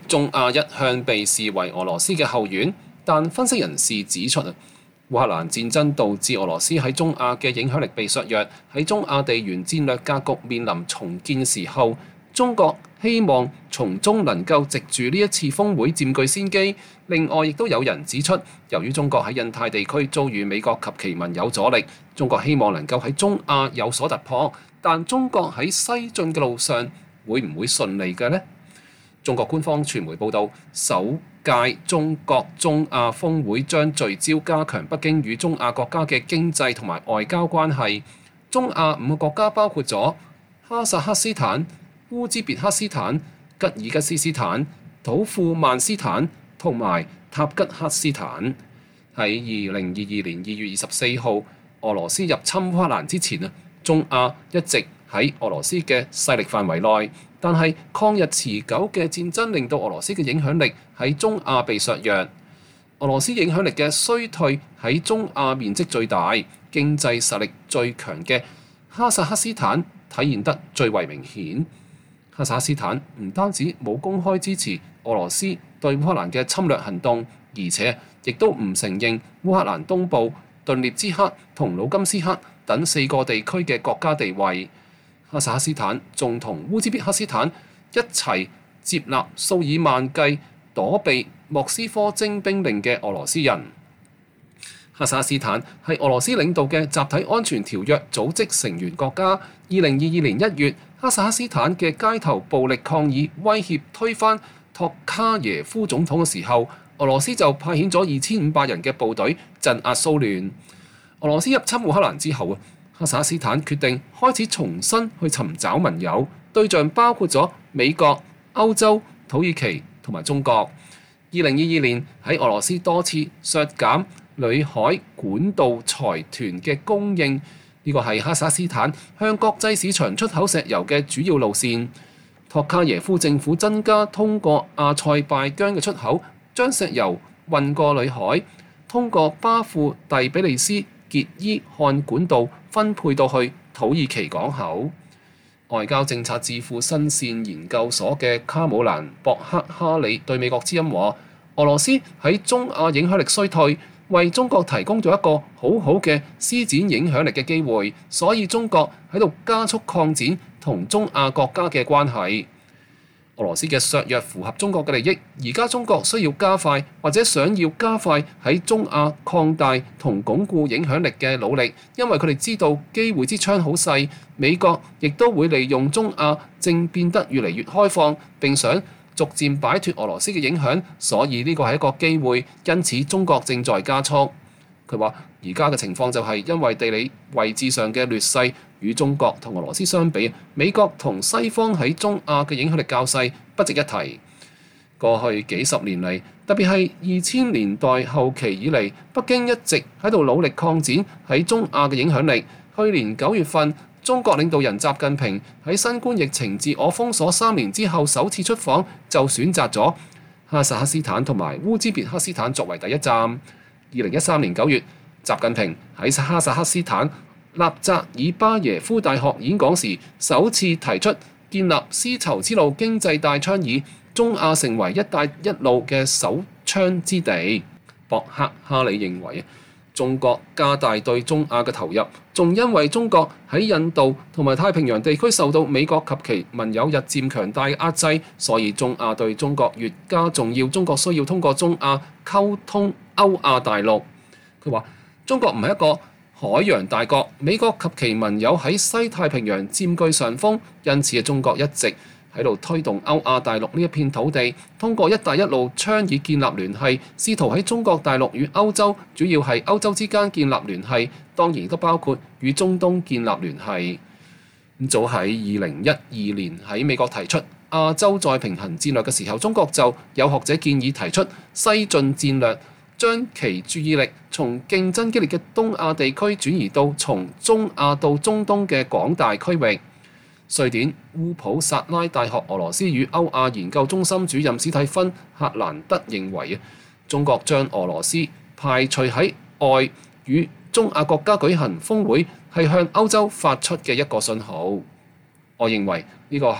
中亞一向被視為俄羅斯嘅後院，但分析人士指出烏克蘭戰爭導致俄羅斯喺中亞嘅影響力被削弱，喺中亞地緣戰略格局面臨重建時候，中國希望從中能夠藉住呢一次峰會佔據先機。另外，亦都有人指出，由於中國喺印太地區遭遇美國及其盟友阻力，中國希望能夠喺中亞有所突破。但中國喺西進嘅路上會唔會順利嘅呢？中國官方傳媒報道，首屆中國中亞峰會將聚焦加強北京與中亞國家嘅經濟同埋外交關係。中亞5個國家包括咗哈薩克斯坦、烏茲別克斯坦、吉爾吉斯斯坦、土庫曼斯坦同埋塔吉克斯坦。喺2022年2月24號，俄羅斯入侵烏克蘭之前中亞一直喺俄羅斯嘅勢力範圍內，但係抗日持久嘅戰爭令到俄羅斯嘅影響力喺中亞被削弱。俄羅斯影響力嘅衰退喺中亞面積最大、經濟實力最強嘅哈薩克斯坦體現得最為明顯。哈薩克斯坦唔單止冇公開支持俄羅斯對烏克蘭嘅侵略行動，而且亦都唔承認烏克蘭東部頓涅茨克同盧甘斯克等4個地區嘅國家地位。哈薩克斯坦仲同烏茲別克斯坦一齊接納數以萬計躲避莫斯科徵兵令嘅俄羅斯人。哈薩克斯坦係俄羅斯領導嘅集體安全條約組織成員國家。2022年1月，哈薩克斯坦嘅街頭暴力抗議威脅推翻托卡耶夫總統嘅時候，俄羅斯就派遣咗2500人嘅部隊鎮壓騷亂。俄羅斯入侵烏克蘭之後哈薩克斯坦決定開始重新去尋找盟友，對象包括咗美國、歐洲、土耳其同埋中國。2022年喺俄羅斯多次削減裏海管道財團嘅供應，呢個係哈薩克斯坦向國際市場出口石油嘅主要路線。托卡耶夫政府增加通過阿塞拜疆嘅出口，將石油運過裏海，通過巴庫蒂比利斯傑伊漢管道分配到去土耳其港口。外交政策智庫新線研究所嘅卡姆蘭博克哈里對美國之音話：俄羅斯喺中亞影響力衰退，為中國提供咗一個好好嘅施展影響力嘅機會，所以中國喺度加速擴展同中亞國家嘅關係。俄羅斯嘅削弱符合中國嘅利益，而家中國需要加快或者想要加快喺中亞擴大同鞏固影響力嘅努力，因為佢哋知道機會之窗好細，美國亦都會利用中亞正變得越嚟越開放，並想逐漸擺脫俄羅斯嘅影響，所以呢個係一個機會，因此中國正在加速。佢話而家嘅情況就係因為地理位置上嘅劣勢，與中國同俄羅斯相比，美國同西方喺中亞嘅影響力較細，不值一提。過去幾十年嚟，特別係2000年代後期以嚟，北京一直喺度努力擴展喺中亞嘅影響力。去年9月份，中國領導人習近平喺新冠疫情自我封鎖3年之後首次出訪，就選擇咗哈薩克斯坦同埋烏茲別克斯坦作為第一站。2013年9月，習近平喺哈薩克斯坦納扎爾巴耶夫大學演講時，首次提出建立絲綢之路經濟帶倡議，中亞成為一帶一路嘅首倡之地。博克哈里認為，中國加大對中亞嘅投入，仲因為中國喺印度同埋太平洋地區受到美國及其盟友日漸強大嘅壓制，所以中亞對中國越加重要。中國需要通過中亞溝通歐亞大陸。佢話：中國唔係一個海洋大國，美國及其盟友喺西太平洋佔據上風，因此中國一直喺度推動歐亞大陸呢一片土地，通過一帶一路倡議建立聯繫，試圖喺中國大陸與歐洲，主要係歐洲之間建立聯繫，當然都包括與中東建立聯繫。早喺2012年喺美國提出亞洲再平衡戰略嘅時候，中國就有學者建議提出西進戰略，將其注意力從競爭激烈嘅東亞地區轉移到從中亞到中東嘅廣大區域。瑞典烏普薩拉大學俄羅斯與歐亞研究中心主任史蒂芬·克蘭德認為，中國將俄羅斯排除喺外與中亞國家舉行峰會，係向歐洲發出嘅一個信號。我認為呢個係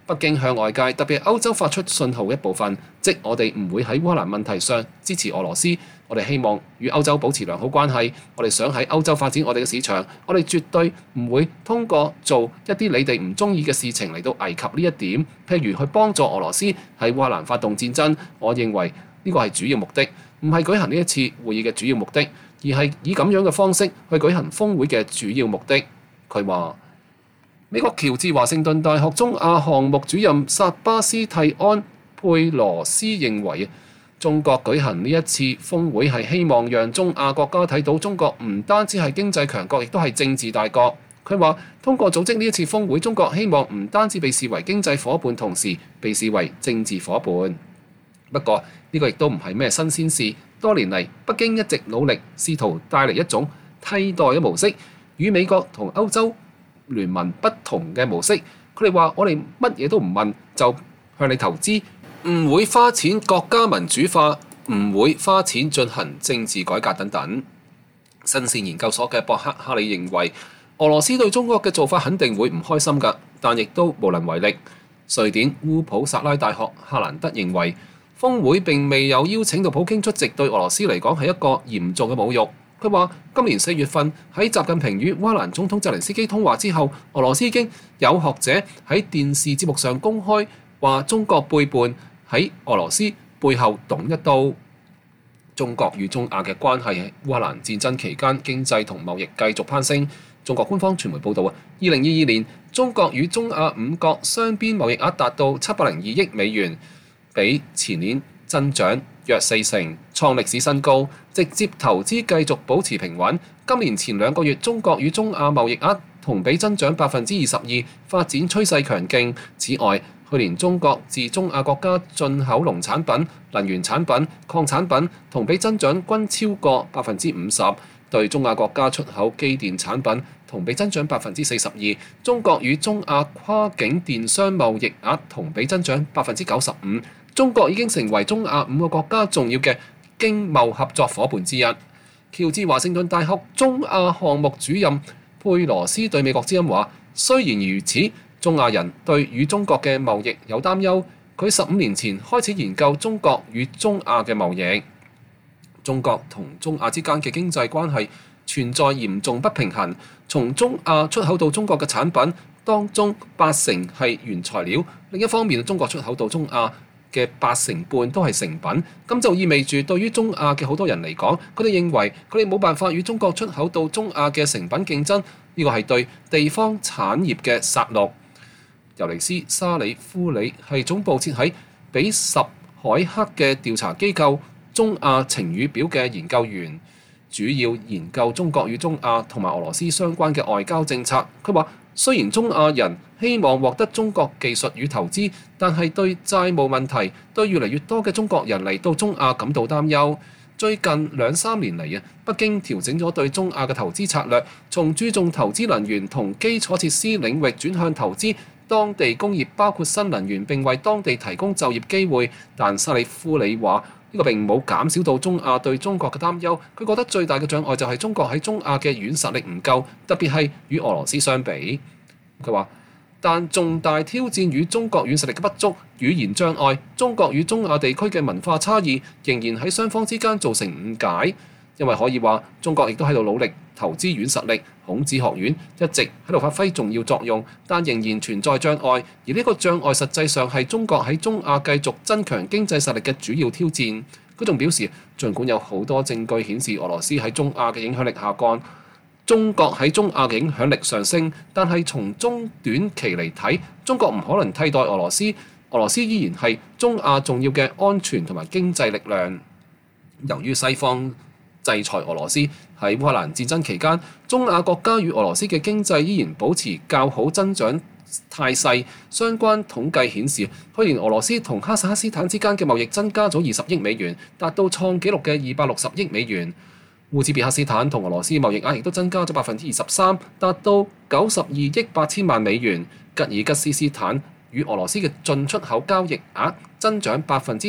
北京向外界特別係歐洲發出信號一部分，即我哋唔會喺烏克蘭問題上支持俄羅斯，我哋希望與歐洲保持良好關係，我哋想喺歐洲發展我哋嘅市場，我哋絕對唔會通過做一啲你哋唔中意嘅事情嚟到危及呢一點，譬如去幫助俄羅斯喺烏克蘭發動戰爭。我認為呢個係主要目的，唔係舉行呢一次會議嘅主要目的，而係以咁樣嘅方式去舉行峰會嘅主要目的。佢話美國喬治華盛頓大學中亞項目主任薩巴斯蒂安佩羅斯認為，中國舉行呢一次峰會係希望讓中亞國家睇到中國唔單止係經濟強國，亦都係政治大國。佢話通過組織呢一次峰會，中國希望唔單止被視為經濟夥伴，同時被視為政治夥伴。不過呢個亦都唔係咩新鮮事，多年嚟北京一直努力試圖帶嚟一種替代嘅模式，與美國同歐洲聯盟不同嘅模式。佢哋話：我哋乜嘢都唔問就向你投資，唔會花錢國家民主化，唔會花錢進行政治改革等等。新線研究所嘅博克哈里認為，俄羅斯對中國嘅做法肯定會唔開心㗎，但亦都無能為力。瑞典烏普薩拉大學夏蘭德認為，峰會並未有邀請到普京出席，對俄羅斯嚟講係一個嚴重嘅侮辱。佢話：今年4月份喺習近平與烏克蘭總統澤連斯基通話之後，俄羅斯已經有學者喺電視節目上公開話中國背叛，喺俄羅斯背後捅一刀。中國與中亞嘅關係喺烏克蘭戰爭期間經濟同貿易繼續攀升。中國官方傳媒報導，2022年中國與中亞5國雙邊貿易額達到702億美元，比前年增長約40%，創歷史新高。直接投資繼續保持平穩。今年前2個月，中國與中亞貿易額同比增長22%，發展趨勢強勁。此外，去年中國自中亞國家進口農產品、能源產品、礦產品同比增長均超過50%，對中亞國家出口機電產品同比增長42%。中國與中亞跨境電商貿易額同比增長95%。中國已經成為中亞5個國家重要嘅經貿合作夥伴之一。喬治華盛頓大學中亞項目主任佩羅斯對美國之音話：雖然如此，中亞人對與中國嘅貿易有擔憂。佢15年前開始研究中國與中亞嘅貿易。中國同中亞之間嘅經濟關係存在嚴重不平衡。從中亞出口到中國嘅產品當中80%係原材料，另一方面中國出口到中亞嘅80%都係成品，咁就意味住對於中亞嘅好多人嚟講，佢哋認為佢哋冇辦法與中國出口到中亞嘅成品競爭，呢個係對地方產業嘅殺戮。尤尼斯沙里夫里係總部設喺比什凱克嘅調查機構中亞晴雨表嘅研究員，主要研究中國與中亞同埋俄羅斯相關嘅外交政策。佢話：雖然中亞人希望獲得中國技術與投資，但係對債務問題，對越嚟越多嘅中國人嚟到中亞感到擔憂。最近2-3年嚟北京調整咗對中亞嘅投資策略，從注重投資能源同基礎設施領域轉向投資當地工業，包括新能源，並為當地提供就業機會。但沙里夫里話：呢個並冇減少到中亞對中國嘅擔憂。佢覺得最大嘅障礙就係中國喺中亞嘅軟實力唔夠，特別係與俄羅斯相比。佢話：但重大挑戰與中國軟實力嘅不足、語言障礙、中國與中亞地區嘅文化差異，仍然喺雙方之間造成誤解。因為可以話，中國亦都喺度努力投資軟實力。孔子學院一直喺度發揮重要作用，但仍然存在障礙。而呢個障礙實際上係中國喺中亞繼續增強經濟實力嘅主要挑戰。佢仲表示，儘管有好多證據顯示俄羅斯喺中亞嘅影響力下降，中國喺中亞嘅影響力上升，但係從中短期嚟睇，中國唔可能替代俄羅斯。俄羅斯依然係中亞重要嘅安全同埋經濟力量。由於西方制裁俄羅斯，喺烏克蘭戰爭期間，中亞國家與俄羅斯嘅經濟依然保持較好增長態勢。相關統計顯示，去年俄羅斯同哈薩克斯坦之間嘅貿易增加咗20億美元，達到創紀錄嘅260億美元。烏茲別克斯坦同俄羅斯貿易額亦都增加咗23%，達到92億8千萬美元。吉爾吉斯斯坦與俄羅斯嘅進出口交易額增長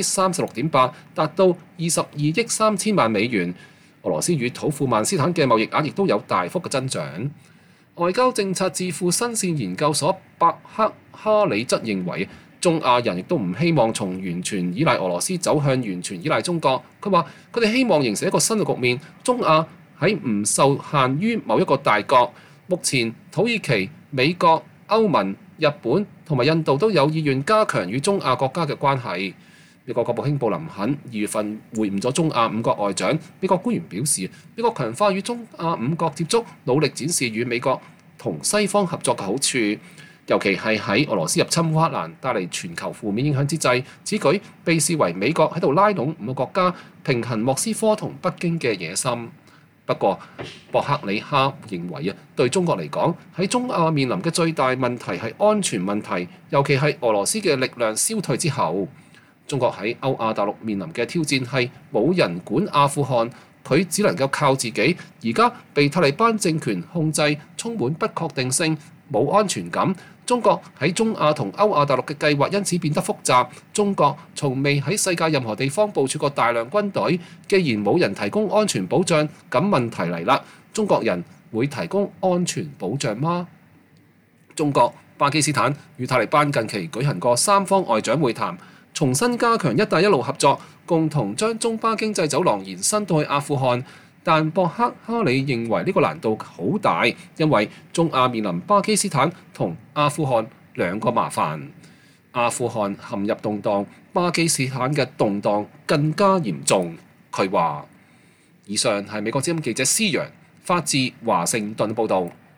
36.8%，達到22億3千萬美元。俄羅斯與土庫曼斯坦嘅貿易額亦都有大幅嘅增長。外交政策智庫新線研究所伯克哈里則認為，中亞人亦都唔希望從完全依賴俄羅斯走向完全依賴中國。佢話：佢哋希望形成一個新嘅局面，中亞喺唔受限於某一個大國。目前土耳其、美國、歐盟、日本同埋印度都有意願加強與中亞國家嘅關係。美國國務卿布林肯2月份會晤咗中亞5國外長。美國官員表示，美國強化與中亞5國接觸，努力展示與美國同西方合作嘅好處，尤其係喺俄羅斯入侵烏克蘭帶嚟全球負面影響之際，此舉被視為美國喺度拉攏5個國家平衡莫斯科同北京嘅野心。不過，博克里哈認為對中國嚟講，喺中亞面臨嘅最大問題係安全問題，尤其係俄羅斯嘅力量消退之後。中國喺歐亞大陸面臨嘅挑戰係冇人管阿富汗，佢只能夠靠自己。而家被塔利班政權控制，充滿不確定性，冇安全感。中國喺中亞同歐亞大陸嘅計劃因此變得複雜。中國從未喺世界任何地方部署過大量軍隊，既然冇人提供安全保障，咁問題嚟啦，中國人會提供安全保障嗎？中國、巴基斯坦與塔利班近期舉行過3方外長會談，重新加強一帶一路合作，共同將中巴經濟走廊延伸到去阿富汗。但博克哈里認為呢個難度好大，因為中亞面臨巴基斯坦同阿富汗2個麻煩。阿富汗陷入動盪，巴基斯坦嘅動盪更加嚴重。佢話：以上係美國之音記者施揚發自華盛頓報導。